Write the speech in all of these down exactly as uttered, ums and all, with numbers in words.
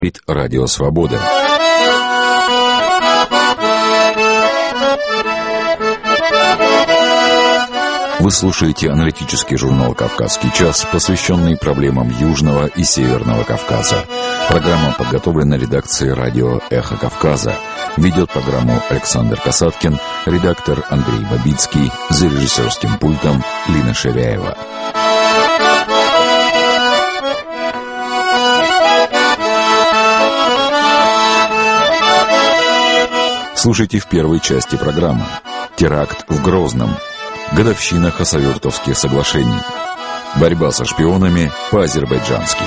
Радио Свобода. Вы слушаете аналитический журнал «Кавказский час», посвященный проблемам Южного и Северного Кавказа. Программа подготовлена редакцией радио «Эхо Кавказа». Ведет программу Александр Касаткин, редактор Андрей Бабицкий, за режиссерским пультом Лина Ширяева. Слушайте в первой части программы «Теракт в Грозном», годовщина Хасавюртовских соглашений, борьба со шпионами по-азербайджански.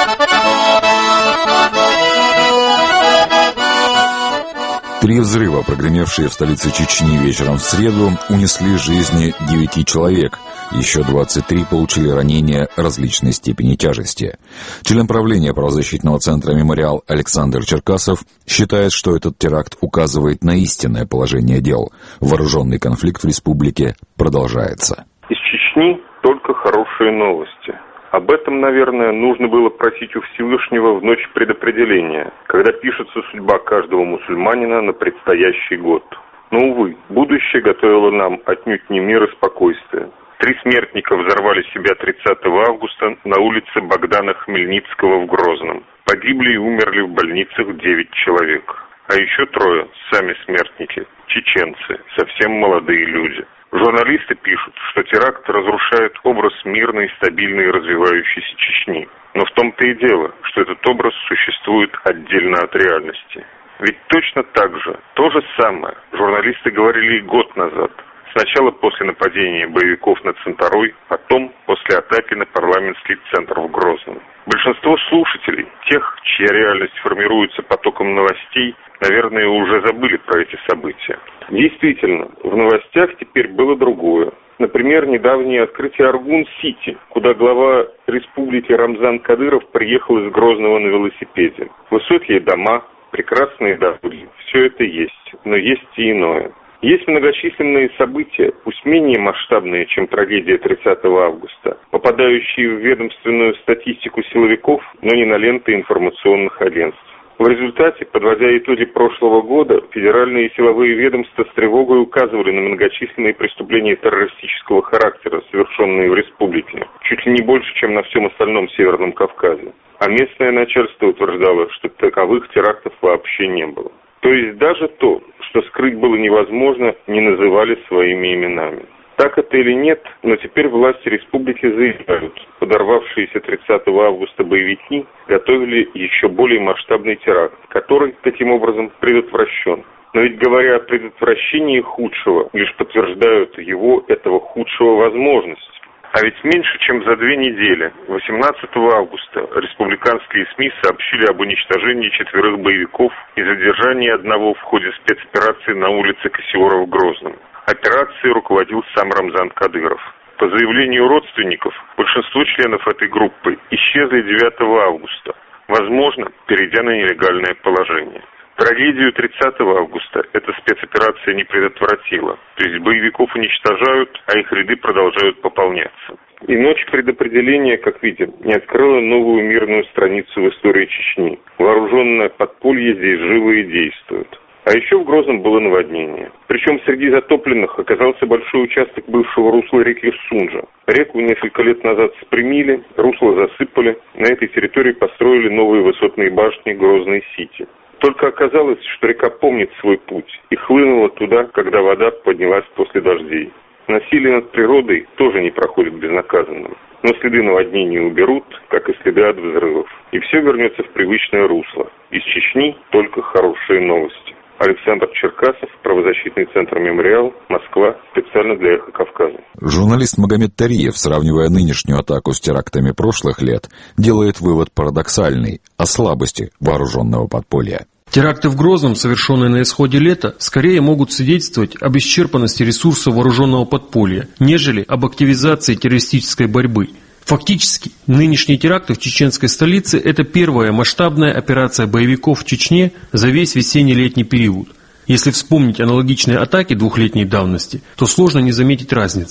Три взрыва, прогремевшие в столице Чечни вечером в среду, унесли жизни девяти человек. Еще двадцать три получили ранения различной степени тяжести. Член правления правозащитного центра «Мемориал» Александр Черкасов считает, что этот теракт указывает на истинное положение дел. Вооруженный конфликт в республике продолжается. Из Чечни только хорошие новости. Об этом, наверное, нужно было просить у Всевышнего в ночь предопределения, когда пишется судьба каждого мусульманина на предстоящий год. Но, увы, будущее готовило нам отнюдь не мир и спокойствие. Три смертника взорвали себя тридцатого августа на улице Богдана Хмельницкого в Грозном. Погибли и умерли в больницах девять человек. А еще трое, сами смертники, чеченцы, совсем молодые люди. Журналисты пишут, что теракт разрушает образ мирной, стабильной и развивающейся Чечни. Но в том-то и дело, что этот образ существует отдельно от реальности. Ведь точно так же, то же самое, журналисты говорили и год назад. Сначала после нападения боевиков на Центарой, потом после атаки на парламентский центр в Грозном. Большинство слушателей, тех, чья реальность формируется потоком новостей, наверное, уже забыли про эти события. Действительно, в новостях теперь было другое. Например, недавнее открытие Аргун-Сити, куда глава республики Рамзан Кадыров приехал из Грозного на велосипеде. Высокие дома, прекрасные дороги, все это есть, но есть и иное. Есть многочисленные события, пусть менее масштабные, чем трагедия тридцатого августа, попадающие в ведомственную статистику силовиков, но не на ленты информационных агентств. В результате, подводя итоги прошлого года, федеральные силовые ведомства с тревогой указывали на многочисленные преступления террористического характера, совершенные в республике, чуть ли не больше, чем на всем остальном Северном Кавказе. А местное начальство утверждало, что таковых терактов вообще не было. То есть даже то, что скрыть было невозможно, не называли своими именами. Так это или нет, но теперь власти республики заявляют, подорвавшиеся тридцатого августа боевики готовили еще более масштабный теракт, который, таким образом, предотвращен. Но ведь говоря о предотвращении худшего, лишь подтверждают его, этого худшего, возможность. А ведь меньше, чем за две недели, восемнадцатого августа, республиканские СМИ сообщили об уничтожении четверых боевиков и задержании одного в ходе спецоперации на улице Кассиора в Грозном. Операцией руководил сам Рамзан Кадыров. По заявлению родственников, большинство членов этой группы исчезли девятого августа, возможно, перейдя на нелегальное положение. Трагедию тридцатого августа эта спецоперация не предотвратила. То есть боевиков уничтожают, а их ряды продолжают пополняться. И ночь предопределения, как видим, не открыла новую мирную страницу в истории Чечни. Вооруженное подполье здесь живо и действует. А еще в Грозном было наводнение. Причем среди затопленных оказался большой участок бывшего русла реки Сунжа. Реку несколько лет назад спрямили, русло засыпали. На этой территории построили новые высотные башни Грозной-Сити. Только оказалось, что река помнит свой путь и хлынула туда, когда вода поднялась после дождей. Насилие над природой тоже не проходит безнаказанным. Но следы наводнения уберут, как и следы от взрывов. И все вернется в привычное русло. Из Чечни только хорошие новости. Александр Черкасов, правозащитный центр «Мемориал», Москва, специально для «Эхо Кавказа». Журналист Магомед Тариев, сравнивая нынешнюю атаку с терактами прошлых лет, делает вывод парадоксальный о слабости вооруженного подполья. Теракты в Грозном, совершенные на исходе лета, скорее могут свидетельствовать об исчерпанности ресурсов вооруженного подполья, нежели об активизации террористической борьбы. Фактически, нынешние теракты в чеченской столице – это первая масштабная операция боевиков в Чечне за весь весенне-летний период. Если вспомнить аналогичные атаки двухлетней давности, то сложно не заметить разницы.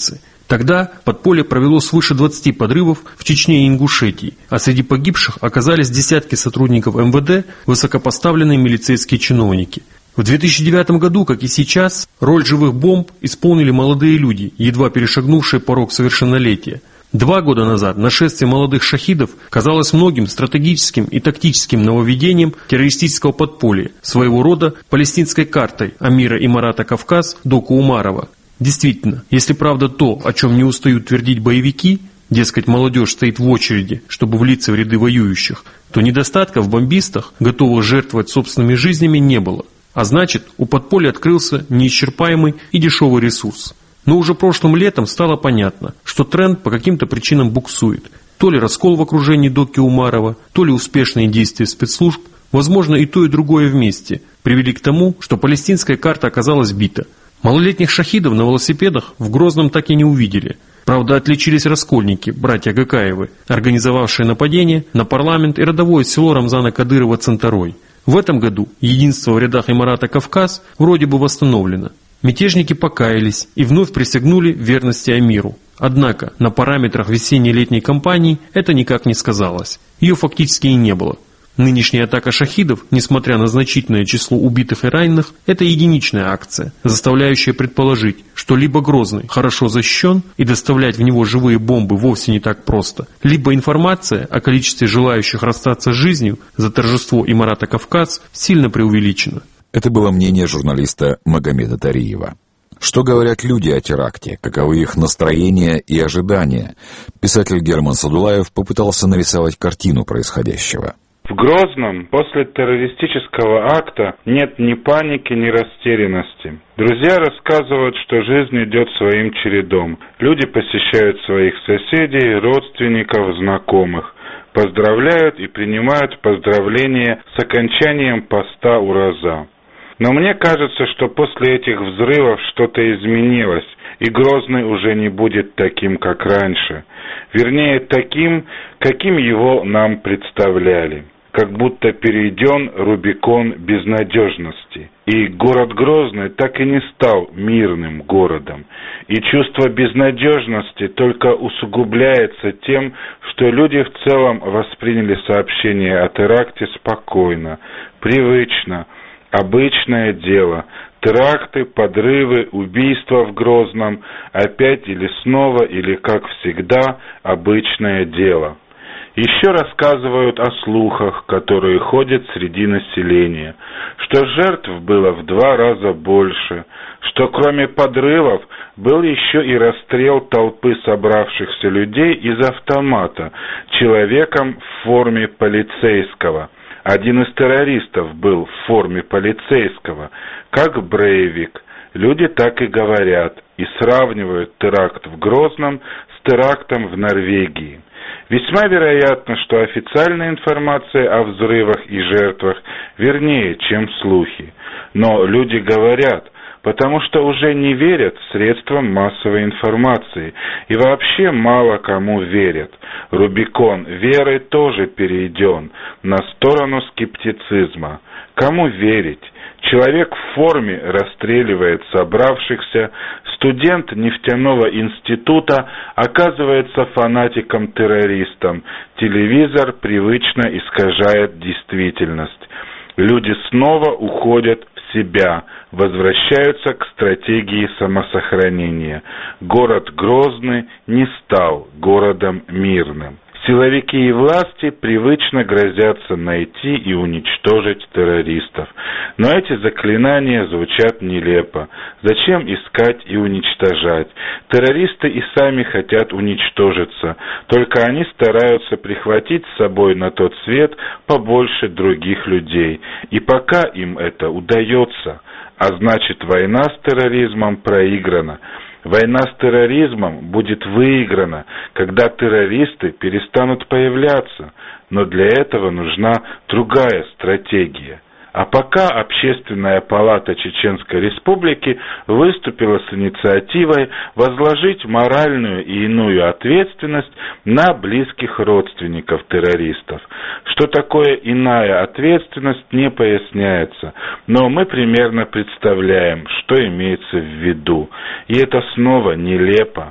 Тогда подполье провело свыше двадцати подрывов в Чечне и Ингушетии, а среди погибших оказались десятки сотрудников эм вэ дэ, высокопоставленные милицейские чиновники. В две тысячи девятом году, как и сейчас, роль живых бомб исполнили молодые люди, едва перешагнувшие порог совершеннолетия. Два года назад нашествие молодых шахидов казалось многим стратегическим и тактическим нововведением террористического подполья, своего рода палестинской картой Амира Имарата Кавказ Доку Умарова. Действительно, если правда то, о чем не устают твердить боевики, дескать, молодежь стоит в очереди, чтобы влиться в ряды воюющих, то недостатка в бомбистах, готовых жертвовать собственными жизнями, не было. А значит, у подполья открылся неисчерпаемый и дешевый ресурс. Но уже прошлым летом стало понятно, что тренд по каким-то причинам буксует. То ли раскол в окружении Доки Умарова, то ли успешные действия спецслужб, возможно и то и другое вместе, привели к тому, что палестинская карта оказалась бита. Малолетних шахидов на велосипедах в Грозном так и не увидели. Правда, отличились раскольники, братья Гакаевы, организовавшие нападение на парламент и родовое село Рамзана Кадырова Центарой. В этом году единство в рядах Имарата Кавказ вроде бы восстановлено. Мятежники покаялись и вновь присягнули верности Амиру. Однако на параметрах весенне-летней кампании это никак не сказалось. Ее фактически и не было. Нынешняя атака шахидов, несмотря на значительное число убитых и раненых, это единичная акция, заставляющая предположить, что либо Грозный хорошо защищен и доставлять в него живые бомбы вовсе не так просто, либо информация о количестве желающих расстаться с жизнью за торжество Имарата Кавказ сильно преувеличена. Это было мнение журналиста Магомеда Тариева. Что говорят люди о теракте? Каковы их настроения и ожидания? Писатель Герман Садулаев попытался нарисовать картину происходящего. В Грозном после террористического акта нет ни паники, ни растерянности. Друзья рассказывают, что жизнь идет своим чередом. Люди посещают своих соседей, родственников, знакомых. Поздравляют и принимают поздравления с окончанием поста Ураза. Но мне кажется, что после этих взрывов что-то изменилось, и Грозный уже не будет таким, как раньше. Вернее, таким, каким его нам представляли. Как будто перейден Рубикон безнадежности. И город Грозный так и не стал мирным городом. И чувство безнадежности только усугубляется тем, что люди в целом восприняли сообщение о теракте спокойно, привычно, обычное дело. Теракты, подрывы, убийства в Грозном опять или снова, или как всегда, обычное дело. Еще рассказывают о слухах, которые ходят среди населения, что жертв было в два раза больше, что кроме подрывов был еще и расстрел толпы собравшихся людей из автомата человеком в форме полицейского. Один из террористов был в форме полицейского, как Брейвик. Люди так и говорят, и сравнивают теракт в Грозном с терактом в Норвегии. Весьма вероятно, что официальная информация о взрывах и жертвах вернее, чем слухи. Но люди говорят, потому что уже не верят средствам массовой информации и вообще мало кому верят. Рубикон веры тоже перейден на сторону скептицизма. Кому верить? Человек в форме расстреливает собравшихся, студент нефтяного института оказывается фанатиком-террористом, телевизор привычно искажает действительность. Люди снова уходят в себя, возвращаются к стратегии самосохранения. Город Грозный не стал городом мирным. Силовики и власти привычно грозятся найти и уничтожить террористов. Но эти заклинания звучат нелепо. Зачем искать и уничтожать? Террористы и сами хотят уничтожиться. Только они стараются прихватить с собой на тот свет побольше других людей. И пока им это удается, а значит война с терроризмом проиграна. Война с терроризмом будет выиграна, когда террористы перестанут появляться, но для этого нужна другая стратегия. А пока Общественная палата Чеченской Республики выступила с инициативой возложить моральную и иную ответственность на близких родственников террористов. Что такое иная ответственность, не поясняется, но мы примерно представляем, что имеется в виду. И это снова нелепо.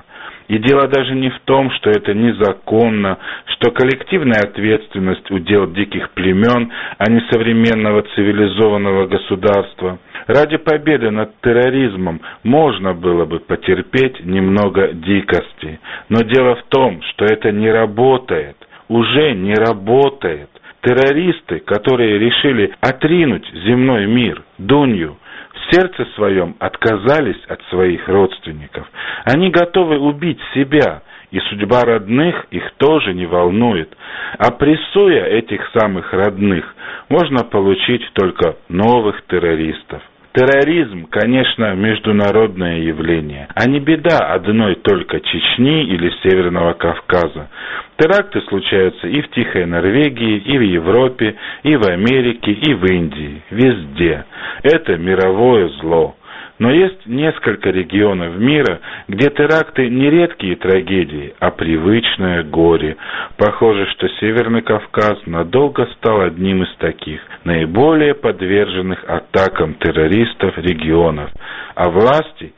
И дело даже не в том, что это незаконно, что коллективная ответственность удел диких племен, а не современного цивилизованного государства. Ради победы над терроризмом можно было бы потерпеть немного дикости. Но дело в том, что это не работает, уже не работает. Террористы, которые решили отринуть земной мир, Дунью, в сердце своем отказались от своих родственников. Они готовы убить себя, и судьба родных их тоже не волнует. А прессуя этих самых родных, можно получить только новых террористов. Терроризм, конечно, международное явление, а не беда одной только Чечни или Северного Кавказа. Теракты случаются и в Тихой Норвегии, и в Европе, и в Америке, и в Индии. Везде. Это мировое зло. Но есть несколько регионов мира, где теракты не редкие трагедии, а привычное горе. Похоже, что Северный Кавказ надолго стал одним из таких, наиболее подверженных атакам террористов регионов, а власти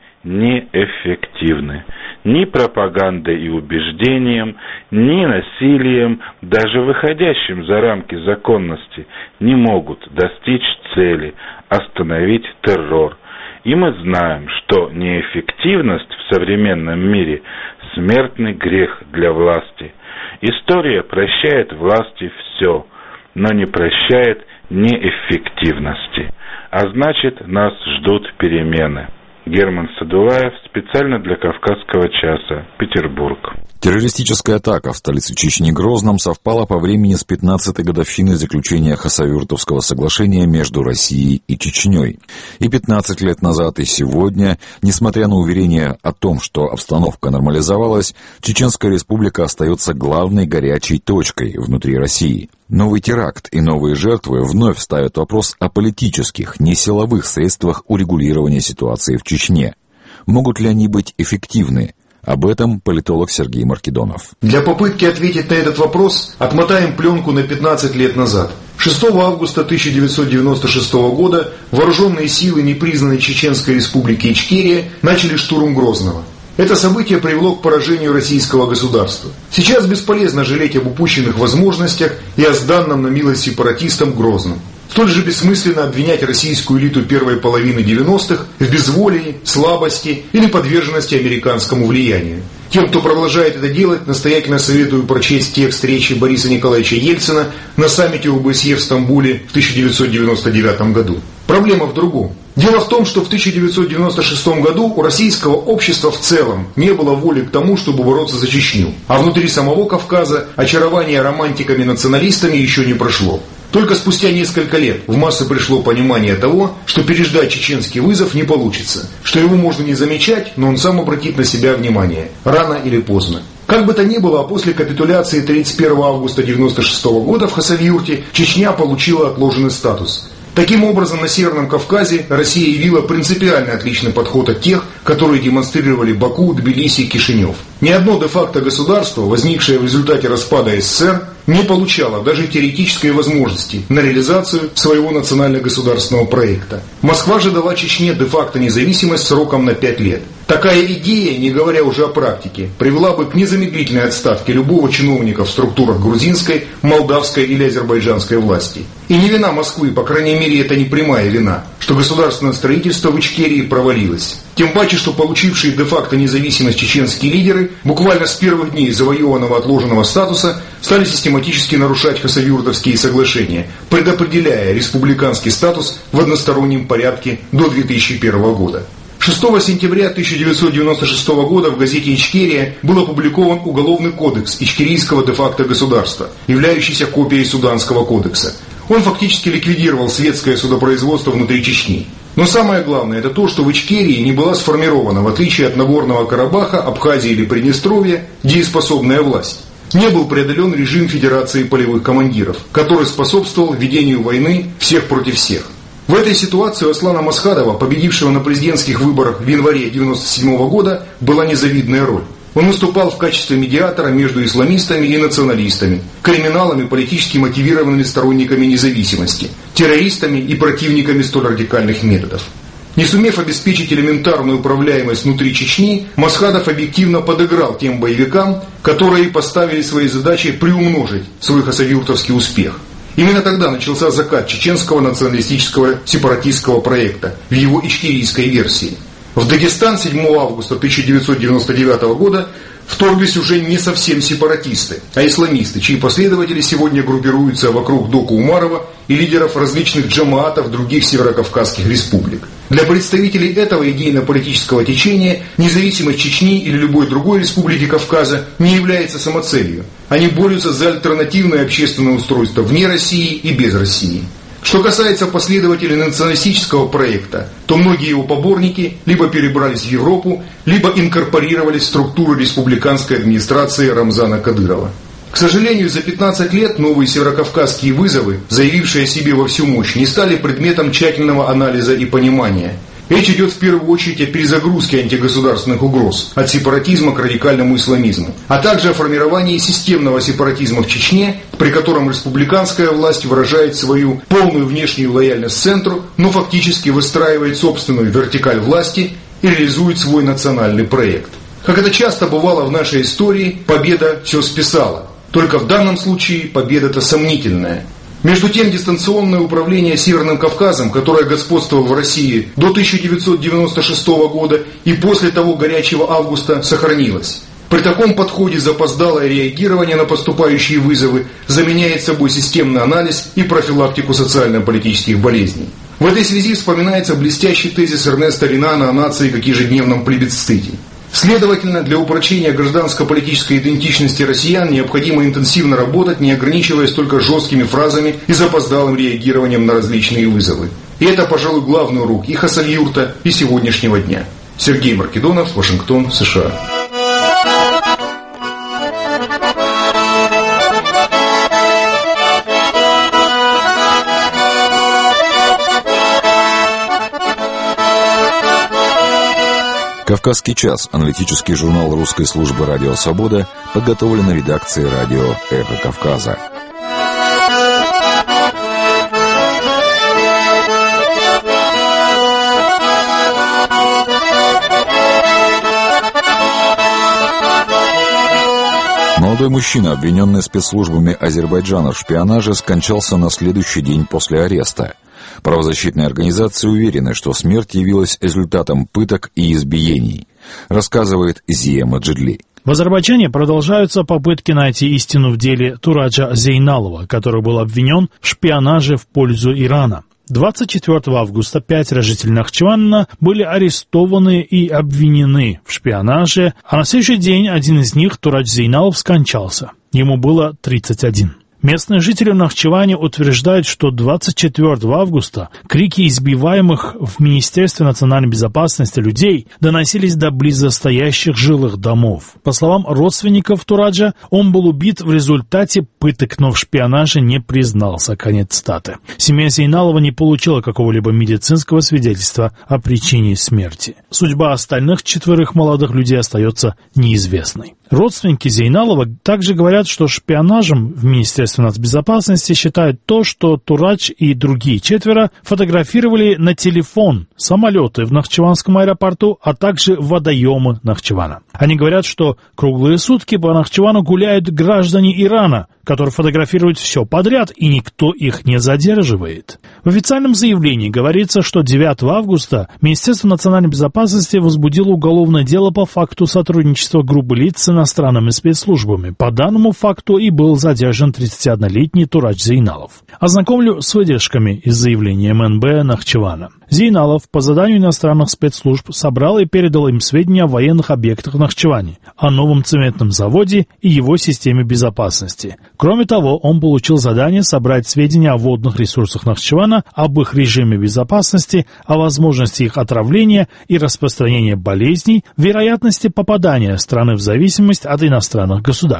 неэффективны. Ни пропагандой и убеждением, ни насилием, даже выходящим за рамки законности, не могут достичь цели – остановить террор. И мы знаем, что неэффективность в современном мире – смертный грех для власти. История прощает власти все, но не прощает неэффективности. А значит, нас ждут перемены. Герман Садулаев, специально для Кавказского часа, Петербург. Террористическая атака в столице Чечни Грозном совпала по времени с пятнадцатой годовщиной заключения Хасавюртовского соглашения между Россией и Чечней. И пятнадцать лет назад, и сегодня, несмотря на уверение о том, что обстановка нормализовалась, Чеченская республика остается главной горячей точкой внутри России. Новый теракт и новые жертвы вновь ставят вопрос о политических, не силовых средствах урегулирования ситуации в Чечне. Могут ли они быть эффективны? Об этом политолог Сергей Маркедонов. Для попытки ответить на этот вопрос отмотаем пленку на пятнадцать лет назад. шестого августа тысяча девятьсот девяносто шестого года вооруженные силы непризнанной Чеченской республики Ичкерия начали штурм Грозного. Это событие привело к поражению российского государства. Сейчас бесполезно жалеть об упущенных возможностях и о сданном на милость сепаратистам Грозном. Столь же бессмысленно обвинять российскую элиту первой половины девяностых в безволии, слабости или подверженности американскому влиянию. Тем, кто продолжает это делать, настоятельно советую прочесть текст речи Бориса Николаевича Ельцина на саммите ОБСЕ в Стамбуле в тысяча девятьсот девяносто девятом году. Проблема в другом. Дело в том, что в тысяча девятьсот девяносто шестом году у российского общества в целом не было воли к тому, чтобы бороться за Чечню. А внутри самого Кавказа очарование романтиками-националистами еще не прошло. Только спустя несколько лет в массы пришло понимание того, что переждать чеченский вызов не получится, что его можно не замечать, но он сам обратит на себя внимание, рано или поздно. Как бы то ни было, после капитуляции тридцать первого августа девяносто шестого года в Хасавюрте Чечня получила отложенный статус. Таким образом, на Северном Кавказе Россия явила принципиально отличный подход от тех, которые демонстрировали Баку, Тбилиси и Кишинев. Ни одно де-факто государство, возникшее в результате распада СССР, не получало даже теоретической возможности на реализацию своего национально-государственного проекта. Москва же дала Чечне де-факто независимость сроком на пять лет. Такая идея, не говоря уже о практике, привела бы к незамедлительной отставке любого чиновника в структурах грузинской, молдавской или азербайджанской власти. И не вина Москвы, по крайней мере это не прямая вина, что государственное строительство в Ичкерии провалилось. Тем паче, что получившие де-факто независимость чеченские лидеры буквально с первых дней завоеванного отложенного статуса стали систематически нарушать Хасавюртовские соглашения, предопределяя республиканский статус в одностороннем порядке до две тысячи первого года. шестого сентября тысяча девятьсот девяносто шестого года в газете «Ичкерия» был опубликован Уголовный кодекс ичкерийского де-факто государства, являющийся копией Суданского кодекса. Он фактически ликвидировал светское судопроизводство внутри Чечни. Но самое главное это то, что в Ичкерии не была сформирована, в отличие от Нагорного Карабаха, Абхазии или Приднестровья, дееспособная власть. Не был преодолен режим федерации полевых командиров, который способствовал ведению войны всех против всех. В этой ситуации у Аслана Масхадова, победившего на президентских выборах в январе девяносто седьмого года, была незавидная роль. Он выступал в качестве медиатора между исламистами и националистами, криминалами, политически мотивированными сторонниками независимости, террористами и противниками столь радикальных методов. Не сумев обеспечить элементарную управляемость внутри Чечни, Масхадов объективно подыграл тем боевикам, которые поставили своей задачей приумножить свой хасавюртовский успех. Именно тогда начался закат чеченского националистического сепаратистского проекта в его ичкерийской версии. В Дагестан седьмого августа тысяча девятьсот девяносто девятого года вторглись уже не совсем сепаратисты, а исламисты, чьи последователи сегодня группируются вокруг Доку Умарова и лидеров различных джамаатов других северокавказских республик. Для представителей этого идейно-политического течения независимость Чечни или любой другой республики Кавказа не является самоцелью. Они борются за альтернативное общественное устройство вне России и без России. Что касается последователей националистического проекта, то многие его поборники либо перебрались в Европу, либо инкорпорировались в структуру республиканской администрации Рамзана Кадырова. К сожалению, за пятнадцать лет новые северокавказские вызовы, заявившие о себе во всю мощь, не стали предметом тщательного анализа и понимания. Речь идет в первую очередь о перезагрузке антигосударственных угроз, от сепаратизма к радикальному исламизму, а также о формировании системного сепаратизма в Чечне, при котором республиканская власть выражает свою полную внешнюю лояльность центру, но фактически выстраивает собственную вертикаль власти и реализует свой национальный проект. Как это часто бывало в нашей истории, победа все списала. Только в данном случае победа-то сомнительная. Между тем, дистанционное управление Северным Кавказом, которое господствовало в России до тысяча девятьсот девяносто шестого года и после того горячего августа, сохранилось. При таком подходе запоздалое реагирование на поступающие вызовы заменяет собой системный анализ и профилактику социально-политических болезней. В этой связи вспоминается блестящий тезис Эрнеста Ренана о нации как ежедневном плебисците. Следовательно, для упрочения гражданско-политической идентичности россиян необходимо интенсивно работать, не ограничиваясь только жесткими фразами и запоздалым реагированием на различные вызовы. И это, пожалуй, главный урок и Хасавюрта, и сегодняшнего дня. Сергей Маркедонов, Вашингтон, США. «Кавказский час» – аналитический журнал русской службы «Радио Свобода», подготовлен редакцией радио «Эхо Кавказа». Молодой мужчина, обвиненный спецслужбами Азербайджана в шпионаже, скончался на следующий день после ареста. Правозащитные организации уверены, что смерть явилась результатом пыток и избиений, рассказывает Зия Маджидли. В Азербайджане продолжаются попытки найти истину в деле Тураджа Зейналова, который был обвинен в шпионаже в пользу Ирана. двадцать четвёртого августа пять жителей Нахчывана были арестованы и обвинены в шпионаже, а на следующий день один из них, Турадж Зейналов, скончался. Ему было тридцать один. Местные жители в Нахчыване утверждают, что двадцать четвёртого августа крики избиваемых в Министерстве национальной безопасности людей доносились до близстоящих жилых домов. По словам родственников Тураджа, он был убит в результате пыток, но в шпионаже не признался. Конец цитаты. Семья Зейналова не получила какого-либо медицинского свидетельства о причине смерти. Судьба остальных четверых молодых людей остается неизвестной. Родственники Зейналова также говорят, что шпионажем в Министерстве нацбезопасности считают то, что Турадж и другие четверо фотографировали на телефон самолеты в Нахчыванском аэропорту, а также водоемы Нахчывана. Они говорят, что круглые сутки по Нахчывану гуляют граждане Ирана, которые фотографируют все подряд, и никто их не задерживает. В официальном заявлении говорится, что девятого августа Министерство национальной безопасности возбудило уголовное дело по факту сотрудничества группы лиц с иностранными спецслужбами. По данному факту и был задержан тридцатиоднолетний Турадж Зейналов. Ознакомлю с выдержками из заявления эм эн бэ Нахчывана. Зейналов по заданию иностранных спецслужб собрал и передал им сведения о военных объектах в Нахчыване, о новом цементном заводе и его системе безопасности. Кроме того, он получил задание собрать сведения о водных ресурсах Нахчывана, об их режиме безопасности, о возможности их отравления и распространения болезней, вероятности попадания страны в зависимость от иностранных государств.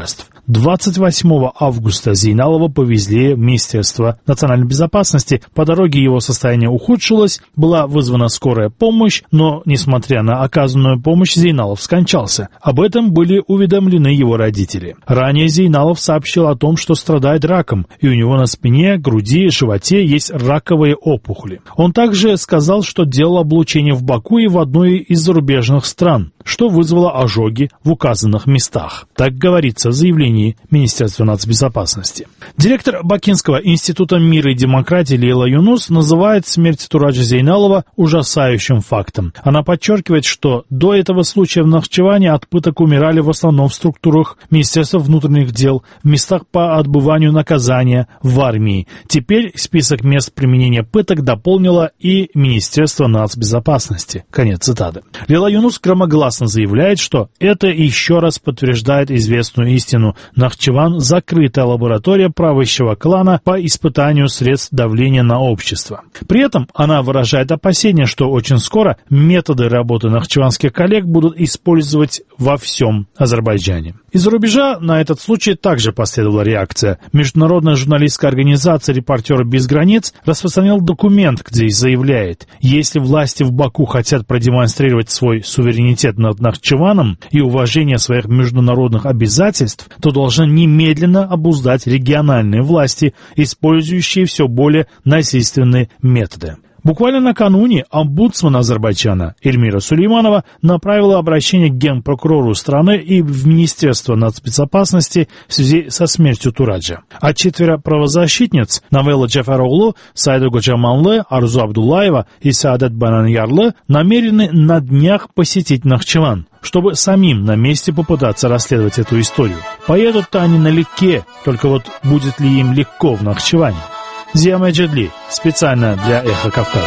двадцать восьмого августа Зейналова повезли в Министерство национальной безопасности. По дороге его состояние ухудшилось, была вызвана скорая помощь, но, несмотря на оказанную помощь, Зейналов скончался. Об этом были уведомлены его родители. Ранее Зейналов сообщил о том, что страдает раком, и у него на спине, груди и животе есть раковые опухоли. Он также сказал, что делал облучение в Баку и в одной из зарубежных стран, что вызвало ожоги в указанных местах. Так говорится в заявлении Министерства нацбезопасности. Директор Бакинского института мира и демократии Лейла Юнус называет смерть Тураджа Зейналова ужасающим фактом. Она подчеркивает, что до этого случая в Нахчеване от пыток умирали в основном в структурах Министерства внутренних дел, в местах по отбыванию наказания, в армии. Теперь список мест применения пыток дополнило и Министерство нацбезопасности. Конец цитаты. Лейла Юнус громогласно заявляет, что это еще раз подтверждает известную истину. Нахчеван – закрытая лаборатория правящего клана по испытанию средств давления на общество. При этом она выражает опасение, что очень скоро методы работы нахчеванских коллег будут использовать во всем Азербайджане. Из-за рубежа на этот случай также последовала реакция. Международная журналистская организация «Репортеры без границ» распространила документ, где заявляет, если власти в Баку хотят продемонстрировать свой суверенитет над Нахчеваном и уважение своих международных обязательств, то должны немедленно обуздать региональные власти, использующие все более насильственные методы. Буквально накануне омбудсман Азербайджана Эльмира Сулейманова направила обращение к генпрокурору страны и в Министерство нацбезопасности в связи со смертью Тураджа. А четверо правозащитниц Навелла Джафароглу, Сайда Годжаманлы, Арзу Абдуллаева и Саадат Банан-Ярлы намерены на днях посетить Нахчеван, чтобы самим на месте попытаться расследовать эту историю. Поедут-то они налегке, только вот будет ли им легко в Нахчеване? Зия Мэджидли, специально для «Эхо Кавказа».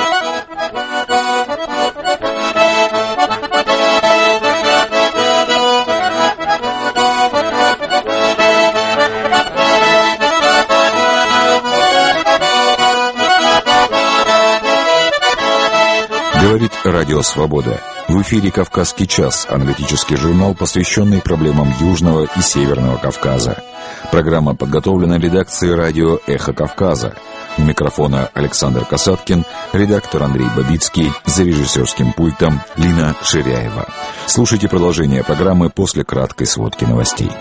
Говорит Радио Свобода. В эфире «Кавказский час», аналитический журнал, посвященный проблемам Южного и Северного Кавказа. Программа подготовлена редакцией радио «Эхо Кавказа». У микрофона Александр Касаткин, редактор Андрей Бабицкий, за режиссерским пультом Лина Ширяева. Слушайте продолжение программы после краткой сводки новостей.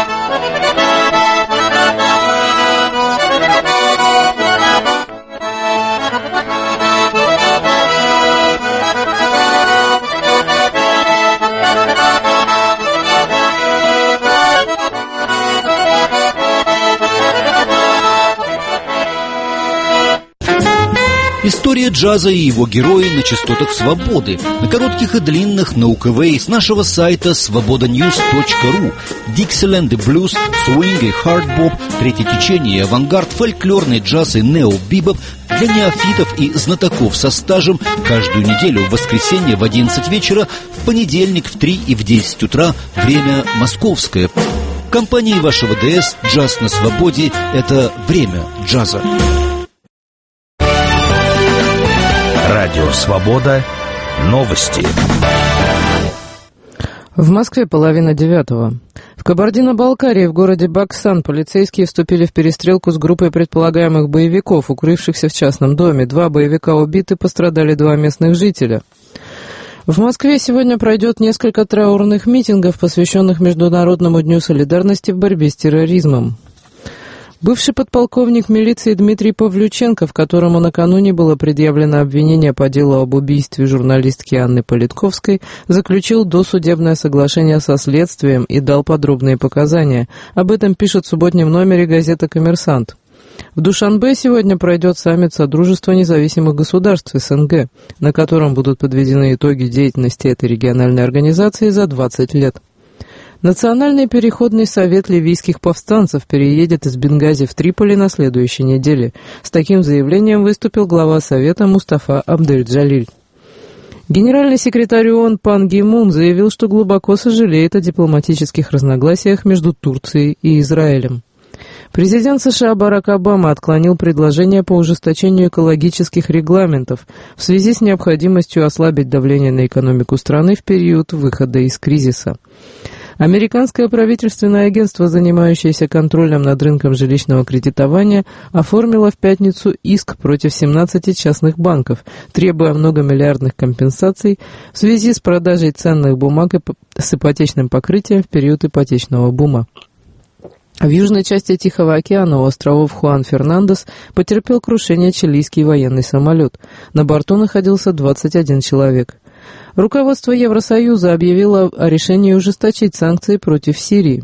История джаза и его герои на частотах свободы, на коротких и длинных, на УКВ, с нашего сайта свобода ньюс точка ру. Диксиленд и блюз, свинг и хардбоп, третье течение и авангард, фольклорный джаз и нео-бибоп для неофитов и знатоков со стажем каждую неделю в воскресенье в одиннадцать вечера, в понедельник в три и в десять утра, время московское. В компании вашего ДС «Джаз на свободе» — это время джаза. Радио «Свобода». Новости. В Москве половина девятого. В Кабардино-Балкарии в городе Баксан полицейские вступили в перестрелку с группой предполагаемых боевиков, укрывшихся в частном доме. Два боевика убиты, пострадали два местных жителя. В Москве сегодня пройдет несколько траурных митингов, посвященных Международному дню солидарности в борьбе с терроризмом. Бывший подполковник милиции Дмитрий Павлюченко, в которому накануне было предъявлено обвинение по делу об убийстве журналистки Анны Политковской, заключил досудебное соглашение со следствием и дал подробные показания. Об этом пишет в субботнем номере газета «Коммерсант». В Душанбе сегодня пройдет саммит Содружества независимых государств СНГ, на котором будут подведены итоги деятельности этой региональной организации за двадцать лет. Национальный переходный совет ливийских повстанцев переедет из Бенгази в Триполи на следующей неделе. С таким заявлением выступил глава совета Мустафа Абдель-Джалиль. Генеральный секретарь ООН Пан Ги Мун заявил, что глубоко сожалеет о дипломатических разногласиях между Турцией и Израилем. Президент США Барак Обама отклонил предложение по ужесточению экологических регламентов в связи с необходимостью ослабить давление на экономику страны в период выхода из кризиса. Американское правительственное агентство, занимающееся контролем над рынком жилищного кредитования, оформило в пятницу иск против семнадцати частных банков, требуя многомиллиардных компенсаций в связи с продажей ценных бумаг с ипотечным покрытием в период ипотечного бума. В южной части Тихого океана у островов Хуан-Фернандес потерпел крушение чилийский военный самолет. На борту находился двадцать один человек. Руководство Евросоюза объявило о решении ужесточить санкции против Сирии.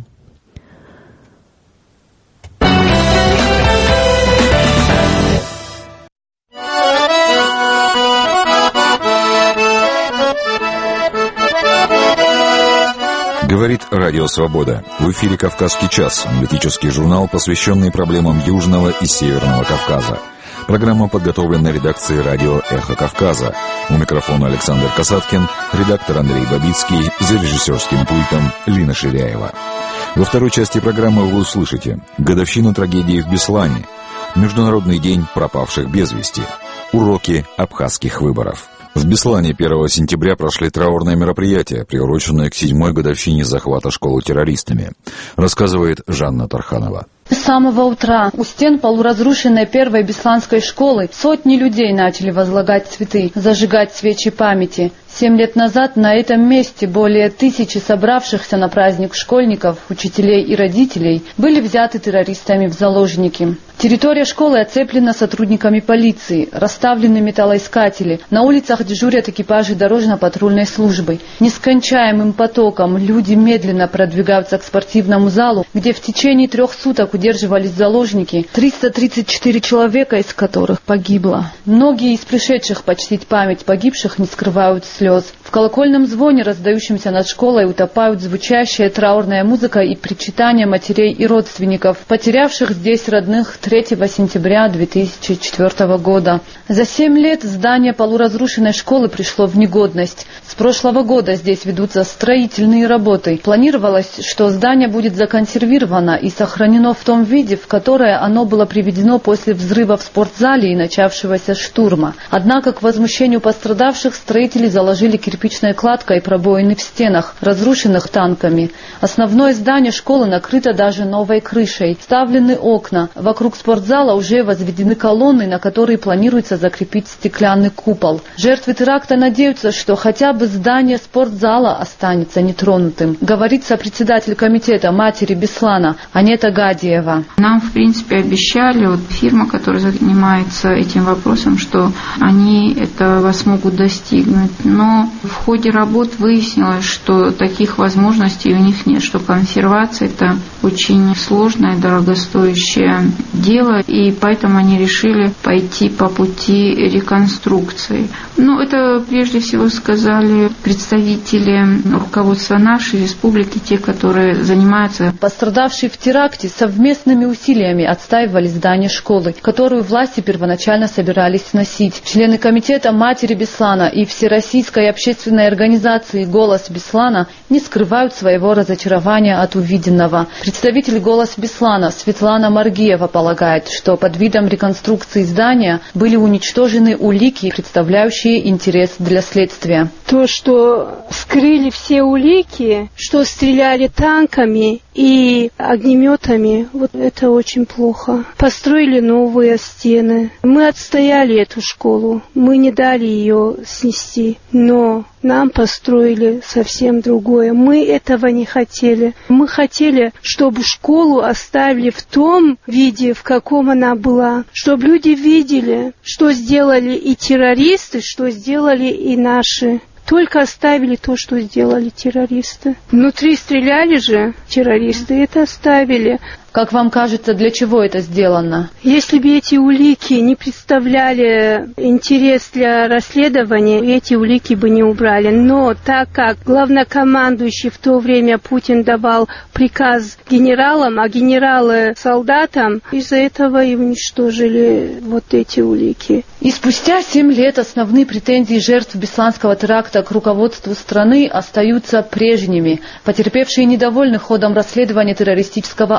Говорит Радио Свобода. В эфире «Кавказский час», аналитический журнал, посвященный проблемам Южного и Северного Кавказа. Программа подготовлена редакцией радио «Эхо Кавказа». У микрофона Александр Касаткин, редактор Андрей Бабицкий, за режиссерским пультом Лина Ширяева. Во второй части программы вы услышите годовщину трагедии в Беслане, Международный день пропавших без вести, уроки абхазских выборов. В Беслане первого сентября прошли траурные мероприятия, приуроченные к седьмой годовщине захвата школы террористами, рассказывает Жанна Тарханова. С самого утра у стен полуразрушенной первой бесланской школы сотни людей начали возлагать цветы, зажигать свечи памяти. Семь лет назад на этом месте более тысячи собравшихся на праздник школьников, учителей и родителей были взяты террористами в заложники. Территория школы оцеплена сотрудниками полиции, расставлены металлоискатели, на улицах дежурят экипажи дорожно-патрульной службы. Нескончаемым потоком люди медленно продвигаются к спортивному залу, где в течение трех суток удерживались заложники, триста тридцать четыре человека из которых погибло. Многие из пришедших почтить память погибших не скрывают слез. В колокольном звоне, раздающемся над школой, утопают звучащая траурная музыка и причитания матерей и родственников, потерявших здесь родных третьего сентября две тысячи четвёртого года. За семь лет здание полуразрушенной школы пришло в негодность. С прошлого года здесь ведутся строительные работы. Планировалось, что здание будет законсервировано и сохранено в том виде, в которое оно было приведено после взрыва в спортзале и начавшегося штурма. Однако, к возмущению пострадавших, строители заложили кирпичной кладкой пробоины в стенах, разрушенных танками. Основное здание школы накрыто даже новой крышей. Вставлены окна. Вокруг спортзала уже возведены колонны, на которые планируется закрепить стеклянный купол. Жертвы теракта надеются, что хотя бы здание спортзала останется нетронутым, говорит сопредседатель комитета матери Беслана Анета Гадиева. Нам, в принципе, обещали, вот фирма, которая занимается этим вопросом, что они этого смогут достигнуть. Но в ходе работ выяснилось, что таких возможностей у них нет, что консервация – это очень сложное, дорогостоящее дело, и поэтому они решили пойти по пути реконструкции. Ну, это прежде всего сказали представители руководства нашей республики, те, которые занимаются. Пострадавшие в теракте совместными усилиями отстаивали здание школы, которую власти первоначально собирались сносить. Члены комитета матери Беслана и Всероссийской общественной организации «Голос Беслана» не скрывают своего разочарования от увиденного. Представитель «Голос Беслана» Светлана Маргиева полагает, что под видом реконструкции здания были уничтожены улики, представляющие интерес для следствия. То, что скрыли все улики, что стреляли танками и огнеметами, вот это очень плохо. Построили новые стены. Мы отстояли эту школу, мы не дали ее снести, но нам построили совсем другое. Мы этого не хотели. Мы хотели, чтобы школу оставили в том виде, в каком она была, чтобы люди видели, что сделали и террористы, что сделали и наши. Только оставили то, что сделали террористы. Внутри стреляли же террористы, это оставили. Как вам кажется, для чего это сделано? Если бы эти улики не представляли интерес для расследования, эти улики бы не убрали. Но так как главнокомандующий в то время Путин давал приказ генералам, а генералы солдатам, из-за этого и уничтожили вот эти улики. И спустя семь лет основные претензии жертв бесланского теракта к руководству страны остаются прежними. Потерпевшие недовольны ходом расследования террористического акта.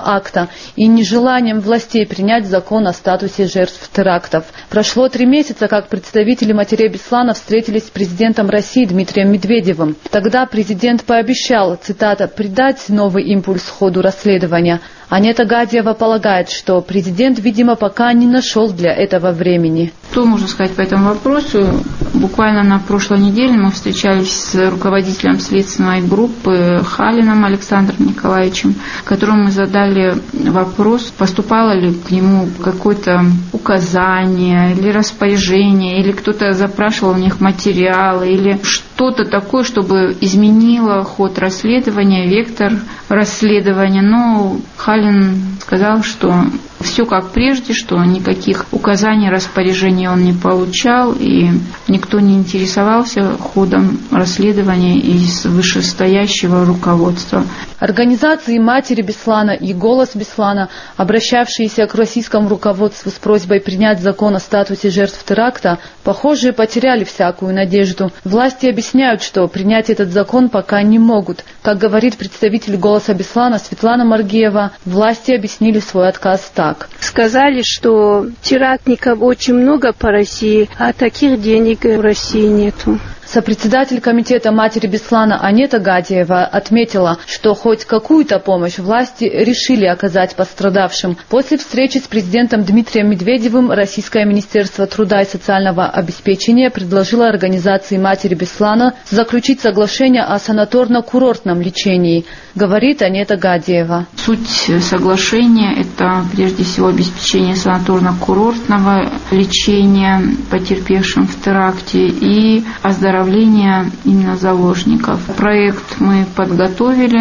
теракта и нежеланием властей принять закон о статусе жертв терактов. Прошло три месяца, как представители матерей Беслана встретились с президентом России Дмитрием Медведевым. Тогда президент пообещал, цитата, «придать новый импульс ходу расследования». Анета Гадиева полагает, что президент, видимо, пока не нашел для этого времени. Что можно сказать по этому вопросу? Буквально на прошлой неделе мы встречались с руководителем следственной группы Халином Александром Николаевичем, которому мы задали вопрос, поступало ли к нему какое-то указание или распоряжение, или кто-то запрашивал у них материалы, или что-то такое, чтобы изменило ход расследования, вектор расследования. Но Халин сказал, что все как прежде, что никаких указаний, распоряжений он не получал, и никто не интересовался ходом расследования из вышестоящего руководства. Организации «Матери Беслана» и «Голос Беслана», обращавшиеся к российскому руководству с просьбой принять закон о статусе жертв теракта, похоже, потеряли всякую надежду. Власти объясняют, что принять этот закон пока не могут. Как говорит представитель «Голоса Беслана» Светлана Маргиева, власти объяснили свой отказ так. Сказали, что терактников очень много по России, а таких денег в России нету. Сопредседатель комитета матери Беслана Анета Гадиева отметила, что хоть какую-то помощь власти решили оказать пострадавшим. После встречи с президентом Дмитрием Медведевым Российское министерство труда и социального обеспечения предложило организации матери Беслана заключить соглашение о санаторно-курортном лечении, говорит Анета Гадиева. Суть соглашения – это прежде всего обеспечение санаторно-курортного лечения потерпевшим в теракте и оздоровление именно заложников. Проект мы подготовили,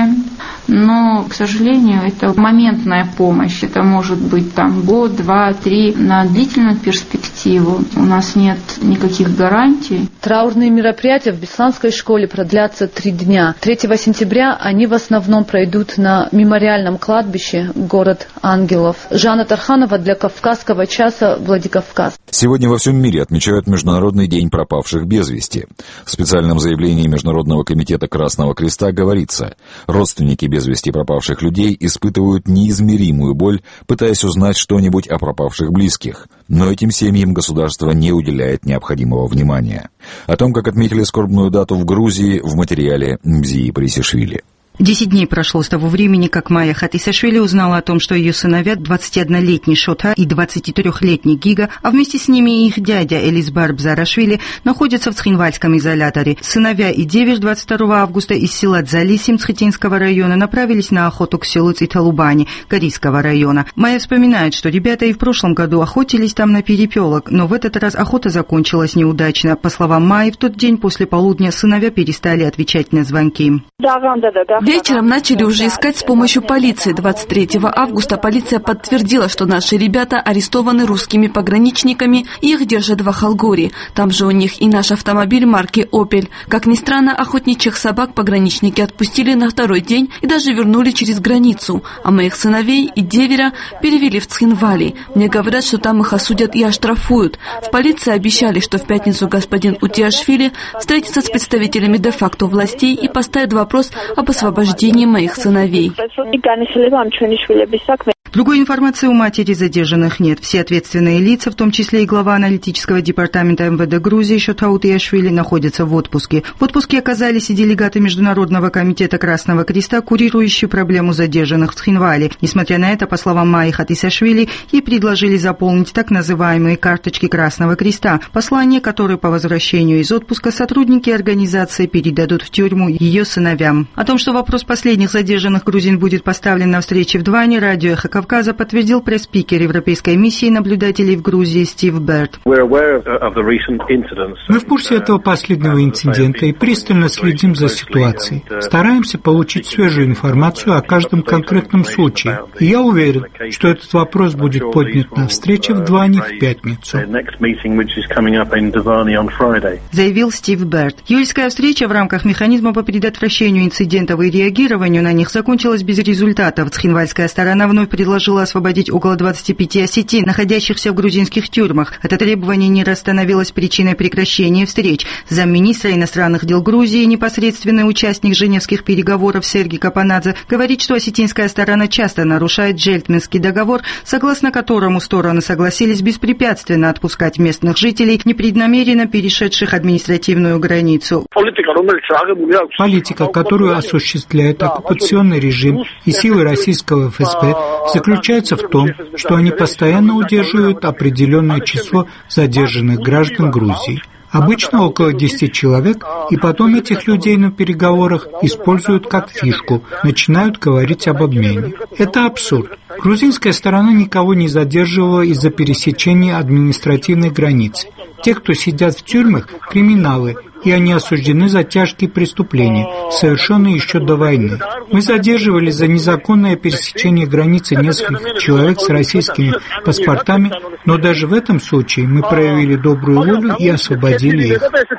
но, к сожалению, это моментная помощь. Это может быть там год, два, три. На длительную перспективу у нас нет никаких гарантий. Траурные мероприятия в Бесланской школе продлятся три дня. третьего сентября они в основном пройдут на мемориальном кладбище город Ангелов. Жанна Тарханова для Кавказского часа, Владикавказ. Сегодня во всем мире отмечают Международный день пропавших без вести. В специальном заявлении Международного комитета Красного Креста говорится: родственники без вести пропавших людей испытывают неизмеримую боль, пытаясь узнать что-нибудь о пропавших близких. Но этим семьям государство не уделяет необходимого внимания. О том, как отметили скорбную дату в Грузии, в материале Мзии Парисишвили. Десять дней прошло с того времени, как Майя Хатисашвили узнала о том, что ее сыновья, двадцатиоднолетний Шотха и двадцатитрёхлетний Гига, а вместе с ними и их дядя Элизбар Бзарашвили, находятся в Цхинвальском изоляторе. Сыновья и девиш двадцать второго августа из села Дзалисим Цхитинского района направились на охоту к селу Циталубани Карийского района. Майя вспоминает, что ребята и в прошлом году охотились там на перепелок, но в этот раз охота закончилась неудачно. По словам Майи, в тот день после полудня сыновья перестали отвечать на звонки. Вечером начали уже искать с помощью полиции. двадцать третьего августа полиция подтвердила, что наши ребята арестованы русскими пограничниками и их держат в Ахалгоре. Там же у них и наш автомобиль марки «Опель». Как ни странно, охотничьих собак пограничники отпустили на второй день и даже вернули через границу. А моих сыновей и деверя перевели в Цхинвали. Мне говорят, что там их осудят и оштрафуют. В полиции обещали, что в пятницу господин Утиашвили встретится с представителями де-факто властей и поставит вопрос об освобождении освобождении моих сыновей. Другой информации у матери задержанных нет. Все ответственные лица, в том числе и глава аналитического департамента эм вэ дэ Грузии Шотха Утиашвили, находятся в отпуске. В отпуске оказались и делегаты Международного комитета Красного Креста, курирующие проблему задержанных в Цхинвале. Несмотря на это, по словам Майи Хатисашвили, ей предложили заполнить так называемые карточки Красного Креста, послание, которое по возвращению из отпуска сотрудники организации передадут в тюрьму ее сыновьям. О том, что вопрос последних задержанных грузин будет поставлен на встрече в Дване, радио «Эхо Кавказа» подтвердил пресс-спикер Европейской миссии наблюдателей в Грузии Стив Берт. Мы в курсе этого последнего инцидента и пристально следим за ситуацией. Стараемся получить свежую информацию о каждом конкретном случае. И я уверен, что этот вопрос будет поднят на встрече в Дване в пятницу. Заявил Стив Берт. Июльская встреча в рамках механизма по предотвращению инцидентов и реагированию на них закончилась без результатов. Цхинвальская сторона вновь предложила предложила освободить около двадцати пяти осетин, находящихся в грузинских тюрьмах. Это требование не раз становилось причиной прекращения встреч. Замминистра иностранных дел Грузии, непосредственный участник женевских переговоров Сергей Капанадзе, говорит, что осетинская сторона часто нарушает Джельтменский договор, согласно которому стороны согласились беспрепятственно отпускать местных жителей, непреднамеренно перешедших административную границу. Политика, которую осуществляет оккупационный режим и силы российского эф эс бэ, заключается в том, что они постоянно удерживают определенное число задержанных граждан Грузии. Обычно около десяти человек, и потом этих людей на переговорах используют как фишку, начинают говорить об обмене. Это абсурд. Грузинская сторона никого не задерживала из-за пересечения административной границы. Те, кто сидят в тюрьмах, криминалы, и они осуждены за тяжкие преступления, совершенные еще до войны. Мы задерживали за незаконное пересечение границы нескольких человек с российскими паспортами, но даже в этом случае мы проявили добрую волю и освободили их.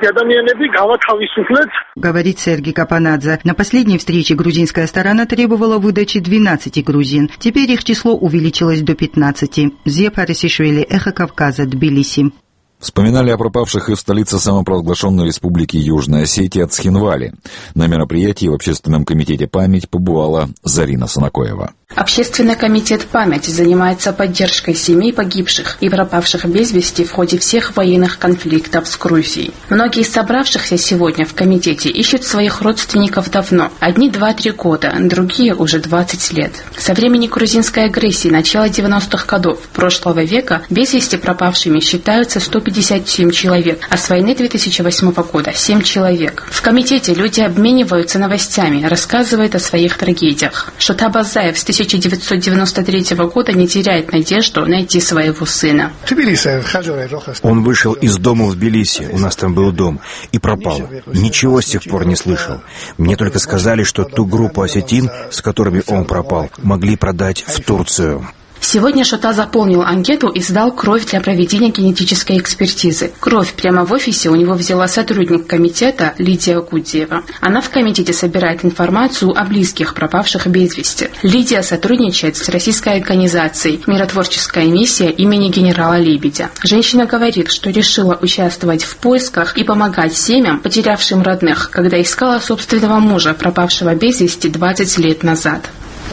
Говорит Сергей Капанадзе. На последней встрече грузинская сторона требовала выдачи двенадцати грузин. Теперь их число увеличилось до пятнадцати. Зия Парисишвили, Эхо Кавказа, Тбилиси. Вспоминали о пропавших и в столице самопровозглашенной республики Южной Осетии от Цхинвали. На мероприятии в Общественном комитете «Память» побывала Зарина Санакоева. Общественный комитет «Память» занимается поддержкой семей погибших и пропавших без вести в ходе всех военных конфликтов с Грузией. Многие из собравшихся сегодня в комитете ищут своих родственников давно. Одни два-три года, другие уже двадцать лет. Со времени грузинской агрессии начала девяностых годов прошлого века без вести пропавшими считаются сто пятьдесят семь человек, а с войны две тысячи восьмого года семь человек. В комитете люди обмениваются новостями, рассказывают о своих трагедиях. Шотаб Азаев с тысяча девятьсот девяносто третьего года не теряет надежду найти своего сына. Он вышел из дома в Тбилиси, у нас там был дом, и пропал. Ничего с тех пор не слышал. Мне только сказали, что ту группу осетин, с которыми он пропал, могли продать в Турцию. Сегодня Шота заполнил анкету и сдал кровь для проведения генетической экспертизы. Кровь прямо в офисе у него взяла сотрудник комитета Лидия Кудзева. Она в комитете собирает информацию о близких пропавших без вести. Лидия сотрудничает с российской организацией «Миротворческая миссия» имени генерала Лебедя. Женщина говорит, что решила участвовать в поисках и помогать семьям, потерявшим родных, когда искала собственного мужа, пропавшего без вести двадцать лет назад.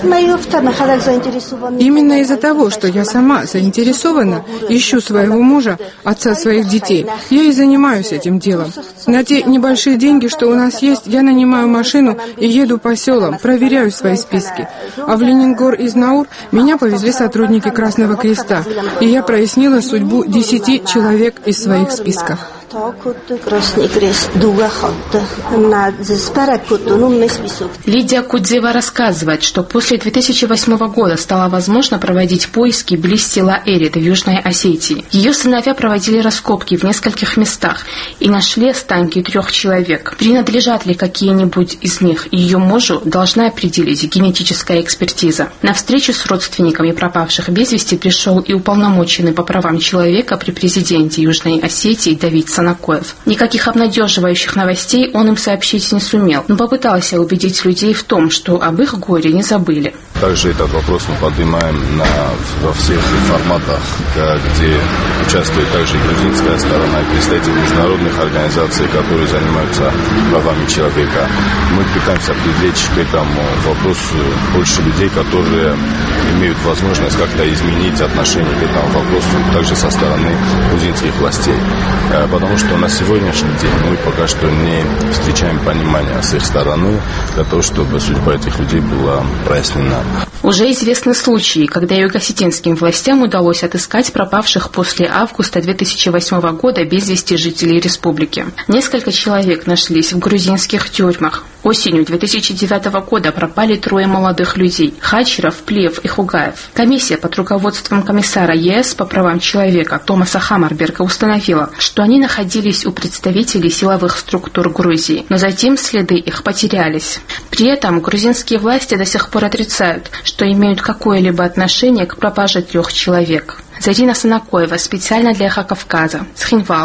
Именно из-за того, что я сама заинтересована, ищу своего мужа, отца своих детей, я и занимаюсь этим делом. На те небольшие деньги, что у нас есть, я нанимаю машину и еду по селам, проверяю свои списки. А в Ленингор из Наур меня повезли сотрудники Красного Креста, и я прояснила судьбу десяти человек из своих списков. Лидия Кудзева рассказывает, что после две тысячи восьмого года стало возможно проводить поиски близ села Эрит в Южной Осетии. Ее сыновья проводили раскопки в нескольких местах и нашли останки трех человек. Принадлежат ли какие-нибудь из них ее мужу, должна определить генетическая экспертиза. На встречу с родственниками пропавших без вести пришел и уполномоченный по правам человека при президенте Южной Осетии Давид Санакоев. Никаких обнадеживающих новостей он им сообщить не сумел, но попытался убедить людей в том, что об их горе не забыли. Также этот вопрос мы поднимаем на, во всех форматах, где участвует также грузинская сторона и представители международных организаций, которые занимаются правами человека. Мы пытаемся привлечь к этому вопросу больше людей, которые имеют возможность как-то изменить отношение к этому вопросу, также со стороны грузинских властей. Потому что на сегодняшний день мы пока что не встречаем понимания с их стороны для того, чтобы судьба этих людей была прояснена. Уже известны случаи, когда юго-осетинским властям удалось отыскать пропавших после августа две тысячи восьмого года без вести жителей республики. Несколько человек нашлись в грузинских тюрьмах. Осенью две тысячи девятого года пропали трое молодых людей – Хачеров, Плев и Хугаев. Комиссия под руководством комиссара ЕС по правам человека Томаса Хаммарберга установила, что они находились у представителей силовых структур Грузии, но затем следы их потерялись. При этом грузинские власти до сих пор отрицают, что имеют какое-либо отношение к пропаже трех человек. Зарина Санакоева специально для Эхо Кавказа, Цхинвал.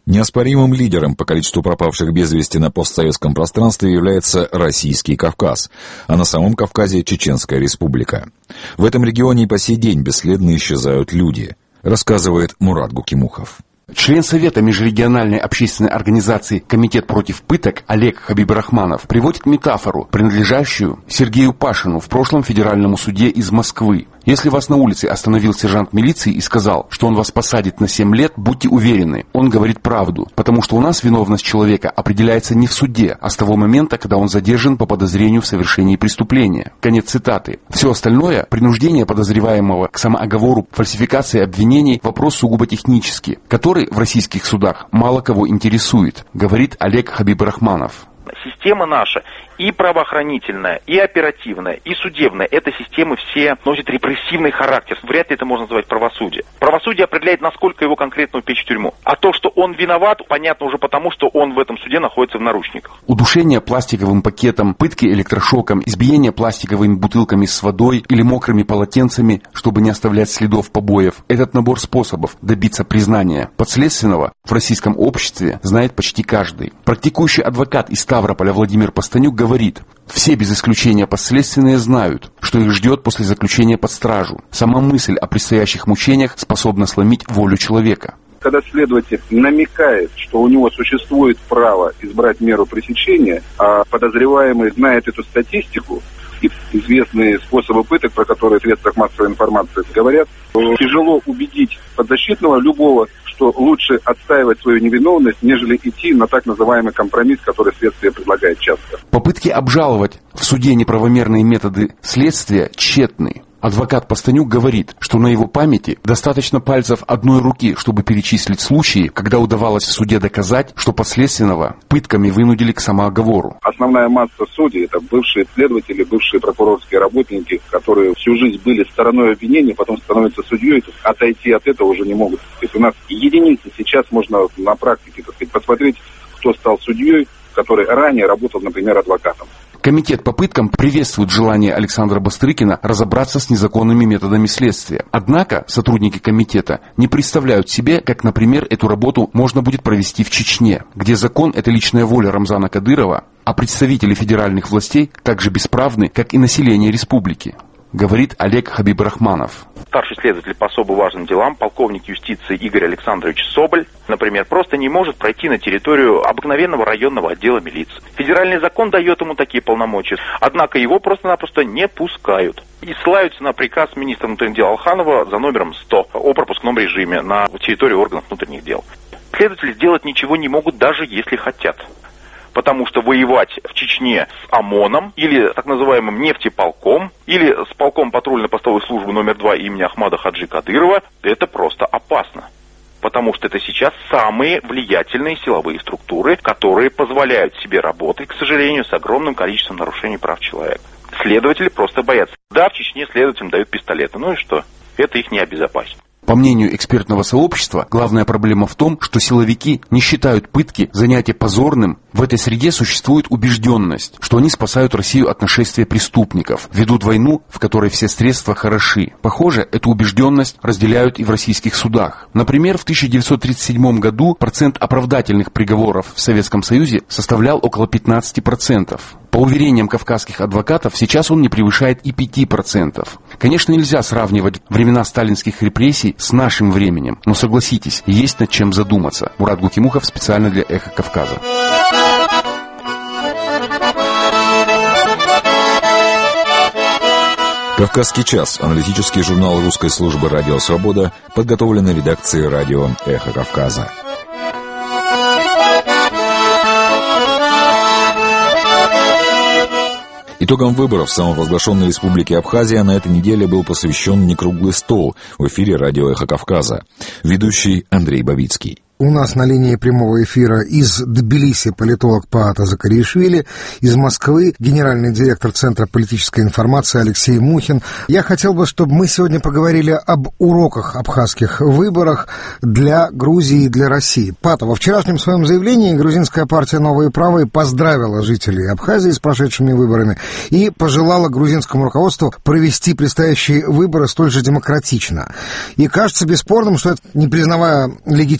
Неоспоримым лидером по количеству пропавших без вести на постсоветском пространстве является Российский Кавказ, а на самом Кавказе Чеченская Республика. В этом регионе и по сей день бесследно исчезают люди, рассказывает Мурат Гукимухов. Член Совета межрегиональной общественной организации «Комитет против пыток» Олег Хабибрахманов приводит метафору, принадлежащую Сергею Пашину, в прошлом федеральному суде из Москвы. Если вас на улице остановил сержант милиции и сказал, что он вас посадит на семь лет, будьте уверены, он говорит правду, потому что у нас виновность человека определяется не в суде, а с того момента, когда он задержан по подозрению в совершении преступления. Конец цитаты. Все остальное, принуждение подозреваемого к самооговору, фальсификации обвинений, вопрос сугубо технический, который в российских судах мало кого интересует, говорит Олег Хабибрахманов. Система наша и правоохранительная, и оперативная, и судебная, это системы все носят репрессивный характер. Вряд ли это можно назвать правосудие. Правосудие определяет, насколько его конкретно упечь в тюрьму. А то, что он виноват, понятно уже потому, что он в этом суде находится в наручниках. Удушение пластиковым пакетом, пытки электрошоком, избиение пластиковыми бутылками с водой или мокрыми полотенцами, чтобы не оставлять следов побоев. Этот набор способов добиться признания подследственного в российском обществе знает почти каждый. Практикующий адвокат из Ставрополя Владимир Пастанюк говорит: все без исключения подследственные знают, что их ждет после заключения под стражу. Сама мысль о предстоящих мучениях способна сломить волю человека. Когда следователь намекает, что у него существует право избрать меру пресечения, а подозреваемый знает эту статистику и известные способы пыток, про которые в средствах массовой информации говорят, то тяжело убедить подзащитного любого, что лучше отстаивать свою невиновность, нежели идти на так называемый компромисс, который следствие предлагает часто. Попытки обжаловать в суде неправомерные методы следствия тщетны. Адвокат Пастанюк говорит, что на его памяти достаточно пальцев одной руки, чтобы перечислить случаи, когда удавалось в суде доказать, что подследственного пытками вынудили к самооговору. Основная масса судей — это бывшие следователи, бывшие прокурорские работники, которые всю жизнь были стороной обвинения, потом становятся судьей, отойти от этого уже не могут. То есть у нас единицы сейчас можно на практике, так сказать, посмотреть, кто стал судьей, который ранее работал, например, адвокатом. Комитет по пыткам приветствует желание Александра Бастрыкина разобраться с незаконными методами следствия. Однако сотрудники комитета не представляют себе, как, например, эту работу можно будет провести в Чечне, где закон – это личная воля Рамзана Кадырова, а представители федеральных властей так же бесправны, как и население республики, говорит Олег Хабибрахманов. Старший следователь по особо важным делам, полковник юстиции Игорь Александрович Соболь, например, просто не может пройти на территорию обыкновенного районного отдела милиции. Федеральный закон дает ему такие полномочия, однако его просто-напросто не пускают. И ссылаются на приказ министра внутренних дел Алханова за номером сто о пропускном режиме на территорию органов внутренних дел. Следователи сделать ничего не могут, даже если хотят. Потому что воевать в Чечне с ОМОНом или так называемым нефтеполком или с полком патрульно-постовой службы номер два имени Ахмада Хаджи Кадырова – это просто опасно. Потому что это сейчас самые влиятельные силовые структуры, которые позволяют себе работать, к сожалению, с огромным количеством нарушений прав человека. Следователи просто боятся. Да, в Чечне следователям дают пистолеты, ну и что? Это их не обезопасит. По мнению экспертного сообщества, главная проблема в том, что силовики не считают пытки занятием позорным. В этой среде существует убежденность, что они спасают Россию от нашествия преступников, ведут войну, в которой все средства хороши. Похоже, эту убежденность разделяют и в российских судах. Например, в тысяча девятьсот тридцать седьмом году процент оправдательных приговоров в Советском Союзе составлял около пятнадцати процентов. По уверениям кавказских адвокатов, сейчас он не превышает и пяти процентов. Конечно, нельзя сравнивать времена сталинских репрессий с нашим временем, но согласитесь, есть над чем задуматься. Мурат Гукимухов специально для «Эхо Кавказа». «Кавказский час» – аналитический журнал русской службы «Радио Свобода», подготовленный редакцией радио «Эхо Кавказа». Итогам выборов в самопровозглашенной республике Абхазия на этой неделе был посвящен некруглый стол в эфире радио «Эхо Кавказа». Ведущий Андрей Бабицкий. У нас на линии прямого эфира из Тбилиси политолог Паата Закаришвили, из Москвы генеральный директор Центра политической информации Алексей Мухин. Я хотел бы, чтобы мы сегодня поговорили об уроках абхазских выборах для Грузии и для России. Паата, во вчерашнем своем заявлении грузинская партия «Новые правые» поздравила жителей Абхазии с прошедшими выборами и пожелала грузинскому руководству провести предстоящие выборы столь же демократично. И кажется бесспорным, что это, не признавая легитимности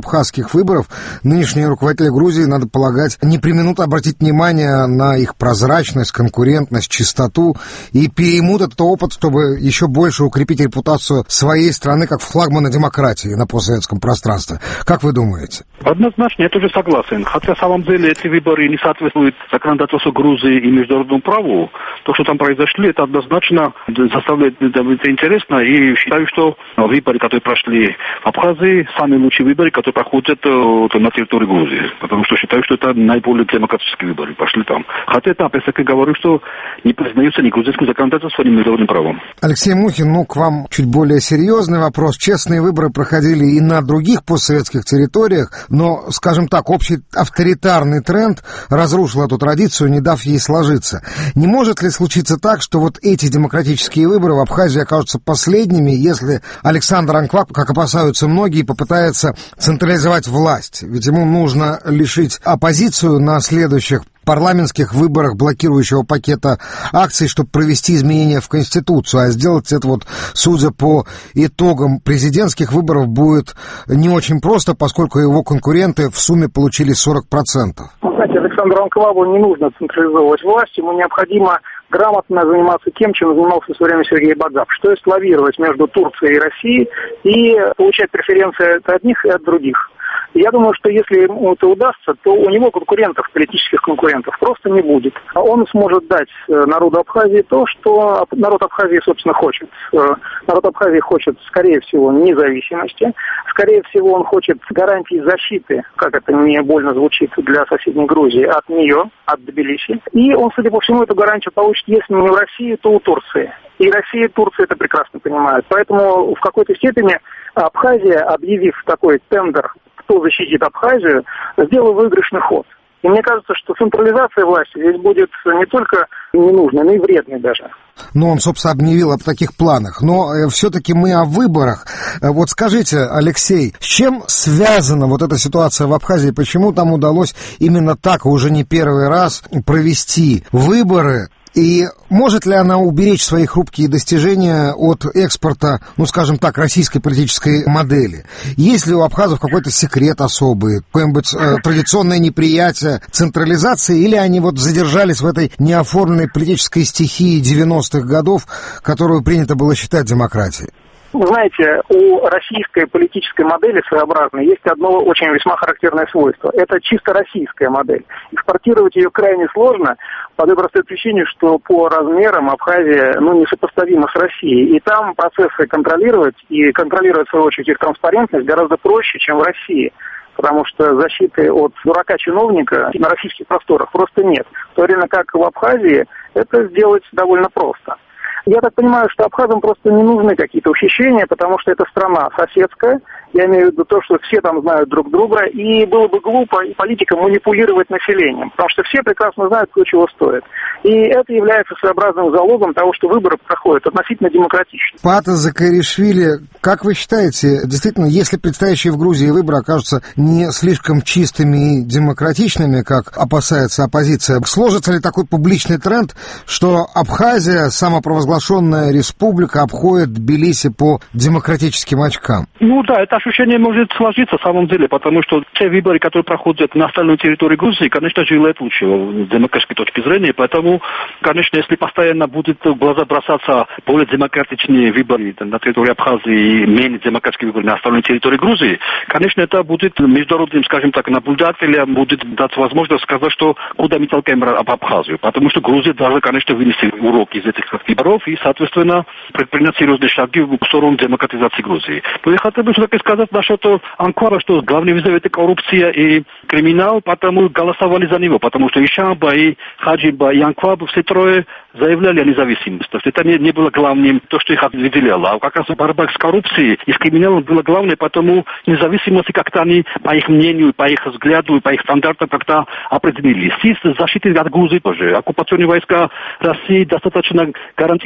абхазских выборов, нынешние руководители Грузии, надо полагать, не преминут обратить внимание на их прозрачность, конкурентность, чистоту и переймут этот опыт, чтобы еще больше укрепить репутацию своей страны как флагмана демократии на постсоветском пространстве. Как вы думаете? Однозначно, я тоже согласен. Хотя, на самом деле, эти выборы не соответствуют законодательству Грузии и международному праву. То, что там произошло, это однозначно заставляет это интересно. И считаю, что выборы, которые прошли в Абхазии, самые лучшие выборы, которые проходят на территории Грузии. Потому что считаю, что это наиболее демократические выборы прошли там. Хотя это, опять таки, говорю, что не признаются ни грузинским законодательством, ни международным правом. Алексей Мухин, ну, к вам чуть более серьезный вопрос. Честные выборы проходили и на других постсоветских территориях, но, скажем так, общий авторитарный тренд разрушил эту традицию, не дав ей сложиться. Не может ли случиться так, что вот эти демократические выборы в Абхазии окажутся последними, если Александр Анкваб, как опасаются многие, попытается централизовать власть? Ведь ему нужно лишить оппозицию на следующих парламентских выборах блокирующего пакета акций, чтобы провести изменения в Конституцию, а сделать это вот, судя по итогам президентских выборов, будет не очень просто, поскольку его конкуренты в сумме получили сорок процентов. Знаете, Александру Анквабу не нужно централизовывать власть, ему необходимо грамотно заниматься тем, чем занимался в свое время Сергей Бадап, что есть лавировать между Турцией и Россией и получать преференции от одних и от других. Я думаю, что если ему это удастся, то у него конкурентов, политических конкурентов, просто не будет. Он сможет дать народу Абхазии то, что народ Абхазии, собственно, хочет. Народ Абхазии хочет, скорее всего, независимости. Скорее всего, он хочет гарантии защиты, как это не больно звучит для соседней Грузии, от нее, от Тбилиси. И он, судя по всему, эту гарантию получит, если не в России, то у Турции. И Россия и Турция это прекрасно понимают. Поэтому в какой-то степени Абхазия, объявив такой тендер, кто защитит Абхазию, сделал выигрышный ход. И мне кажется, что централизация власти здесь будет не только ненужной, но и вредной даже. Ну, он, собственно, объявил об таких планах. Но э, все-таки мы о выборах. Э, вот скажите, Алексей, с чем связана вот эта ситуация в Абхазии? Почему там удалось именно так, уже не первый раз, провести выборы? И может ли она уберечь свои хрупкие достижения от экспорта, ну, скажем так, российской политической модели? Есть ли у абхазов какой-то секрет особый, какое-нибудь э, традиционное неприятие централизации, или они вот задержались в этой неоформленной политической стихии девяностых годов, которую принято было считать демократией? Вы знаете, у российской политической модели своеобразной есть одно очень весьма характерное свойство. Это чисто российская модель. Экспортировать ее крайне сложно по той простой причине, что по размерам Абхазия ну, несопоставима с Россией. И там процессы контролировать и контролировать, в свою очередь, их транспарентность гораздо проще, чем в России. Потому что защиты от дурака-чиновника на российских просторах просто нет. В то время как в Абхазии это сделать довольно просто. Я так понимаю, что абхазам просто не нужны какие-то ухищрения, потому что это страна соседская. Я имею в виду то, что все там знают друг друга, и было бы глупо и политикам манипулировать населением, потому что все прекрасно знают, кто чего стоит. И это является своеобразным залогом того, что выборы проходят относительно демократично. Паата Закаришвили, как вы считаете, действительно, если предстоящие в Грузии выборы окажутся не слишком чистыми и демократичными, как опасается оппозиция, сложится ли такой публичный тренд, что Абхазия, самопровозглашенная республика, обходит Тбилиси по демократическим очкам? Ну да, это ощущение может сложиться в самом деле, потому что те выборы, которые проходят на остальной территории Грузии, конечно, желают лучшего с демократической точки зрения, поэтому, конечно, если постоянно будет в глаза бросаться более демократичные выборы на территории Абхазии и менее демократические выборы на остальной территории Грузии, конечно, это будет международным, скажем так, наблюдателям будет дать возможность сказать, что куда мы толкаем об Абхазию, потому что Грузия должна, конечно, вынести уроки из этих выборов и, соответственно, предпринять серьезные шаги в сторону демократизации Грузии. Но я хотел бы все-таки сказать насчет Анквара, что главный вызов это коррупция и криминал, потому голосовали за него, потому что и Шамба, и Хаджиба, и Анкваб все трое заявляли о независимости. То есть это не, не было главным то, что их выделяло. А как раз борьба с коррупцией и с криминалом было главное, потому независимости как-то они, по их мнению, по их взгляду, по их стандартам как-то определились. И защиты от Грузии тоже. Оккупационные войска России достаточно гарантируют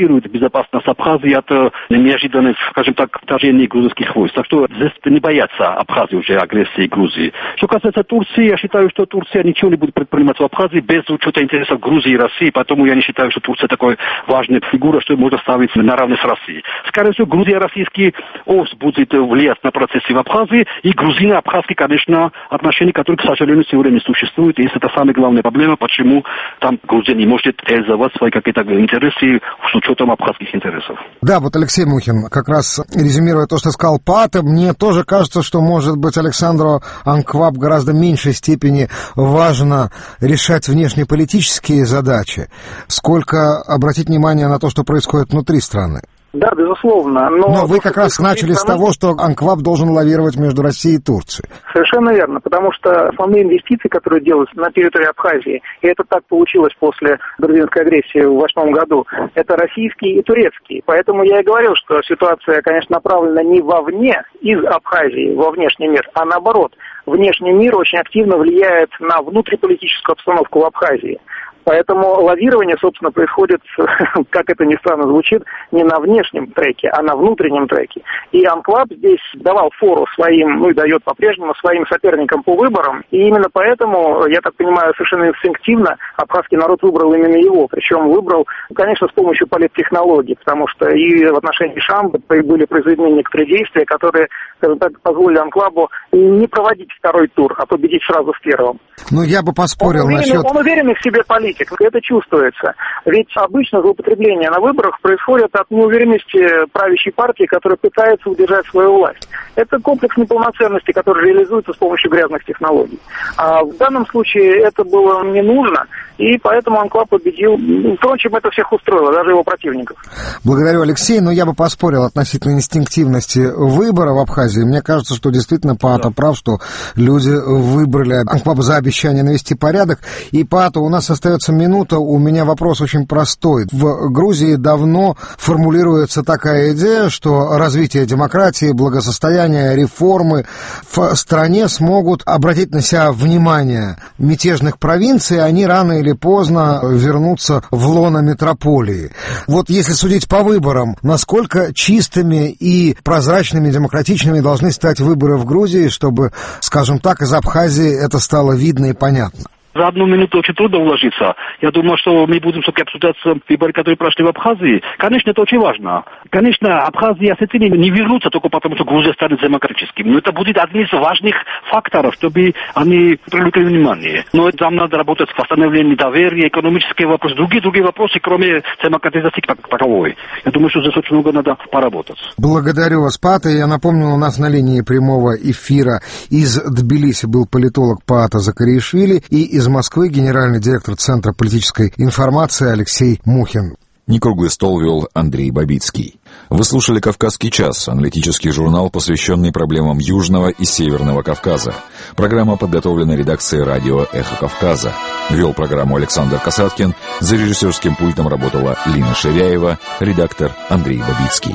гарантирует безопасность Абхазии от неожиданных, скажем так, вторжений грузинских войск. Так что здесь не боятся Абхазии уже агрессии Грузии. Что касается Турции, я считаю, что Турция ничего не будет предпринимать в Абхазии без учета интересов Грузии и России, поэтому я не считаю, что Турция такой важная фигура, что можно ставить наравне с Россией. Скорее всего, Грузия российский ос будет влиять на процессы в Абхазии, и грузино-абхазские, конечно, отношения, которые, к сожалению, сегодня не существуют, и это самая главная проблема, почему там Грузия не может реализовать свои какие-то интересы с учетом абхазских интересов. Да, вот Алексей Мухин, как раз резюмируя то, что сказал Паата, мне тоже кажется, что, может быть, Александру Анкваб в гораздо меньшей степени важно решать внешнеполитические задачи, сколько обратить внимание на то, что происходит внутри страны. Да, безусловно. Но, но вы как раз начали с того, что Анкваб должен лавировать между Россией и Турцией. Совершенно верно, потому что основные инвестиции, которые делаются на территории Абхазии, и это так получилось после грузинской агрессии в восьмом году, это российские и турецкие. Поэтому я и говорил, что ситуация, конечно, направлена не вовне, из Абхазии, во внешний мир, а наоборот. Внешний мир очень активно влияет на внутриполитическую обстановку в Абхазии. Поэтому лавирование, собственно, происходит, как это ни странно звучит, не на внешнем треке, а на внутреннем треке. И Анклаб здесь давал фору своим, ну и дает по-прежнему своим соперникам по выборам. И именно поэтому, я так понимаю, совершенно инстинктивно абхазский народ выбрал именно его. Причем выбрал, конечно, с помощью политтехнологий, потому что и в отношении Шамбы были произведены некоторые действия, которые, скажем так, позволили Анклабу не проводить второй тур, а победить сразу в первом. Ну, я бы поспорил он уверен, насчет... Он уверенный в себе политик. Это чувствуется. Ведь обычно злоупотребление на выборах происходит от неуверенности правящей партии, которая пытается удержать свою власть. Это комплекс неполноценности, который реализуется с помощью грязных технологий. А в данном случае это было не нужно, и поэтому Анклаб победил. Впрочем, это всех устроило, даже его противников. Благодарю, Алексей, но я бы поспорил относительно инстинктивности выбора в Абхазии. Мне кажется, что действительно Паата да. прав, что люди выбрали Анклаб за обещание навести порядок. И, Паата, у нас остается минута, у меня вопрос очень простой. В Грузии давно формулируется такая идея, что развитие демократии, благосостояния, реформы в стране смогут обратить на себя внимание мятежных провинций, они рано или поздно вернутся в лоно метрополии. Вот если судить по выборам, насколько чистыми и прозрачными, демократичными должны стать выборы в Грузии, чтобы, скажем так, из Абхазии это стало видно и понятно? За одну минуту очень трудно уложиться. Я думаю, что мы будем все-таки обсуждать выборы, которые прошли в Абхазии. Конечно, это очень важно. Конечно, Абхазия и Осетия не вернутся только потому, что Грузия станет демократическим. Но это будет один из важных факторов, чтобы они привлекли внимание. Но там надо работать с восстановлением доверия, экономические вопросы, другие-другие вопросы, кроме демократизации как таковой. Я думаю, что здесь очень много надо поработать. Благодарю вас, Паата. Я напомню, у нас на линии прямого эфира из Тбилиси был политолог Паата Закариишвили и из Москвы генеральный директор Центра политической информации Алексей Мухин. Некруглый стол вел Андрей Бабицкий. Вы слушали «Кавказский час», аналитический журнал, посвященный проблемам Южного и Северного Кавказа. Программа подготовлена редакцией радио «Эхо Кавказа». Вел программу Александр Касаткин, за режиссерским пультом работала Лина Ширяева, редактор Андрей Бабицкий.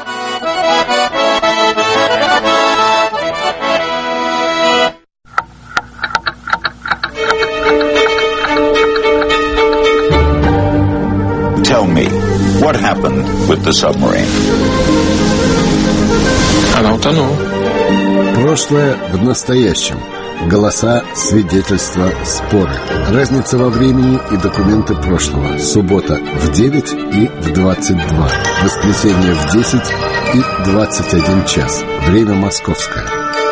Tell me, what happened with the submarine? Она утонула. Прошлое в настоящем. Голоса, свидетельства, споры. Разница во времени и документы прошлого. Суббота в девять и в двадцать два. Воскресенье в десять и двадцать один час. Время московское.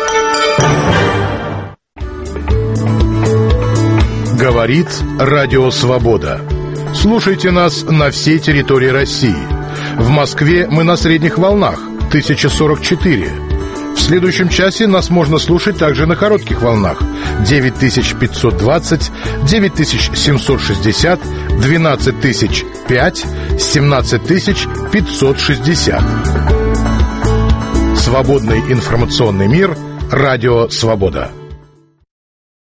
Говорит Радио Свобода. Слушайте нас на всей территории России. В Москве мы на средних волнах тысяча сорок четыре. В следующем часе нас можно слушать также на коротких волнах девять тысяч пятьсот двадцать, девять тысяч семьсот шестьдесят, двенадцать тысяч пять, семнадцать тысяч пятьсот шестьдесят. Свободный информационный мир. Радио Свобода.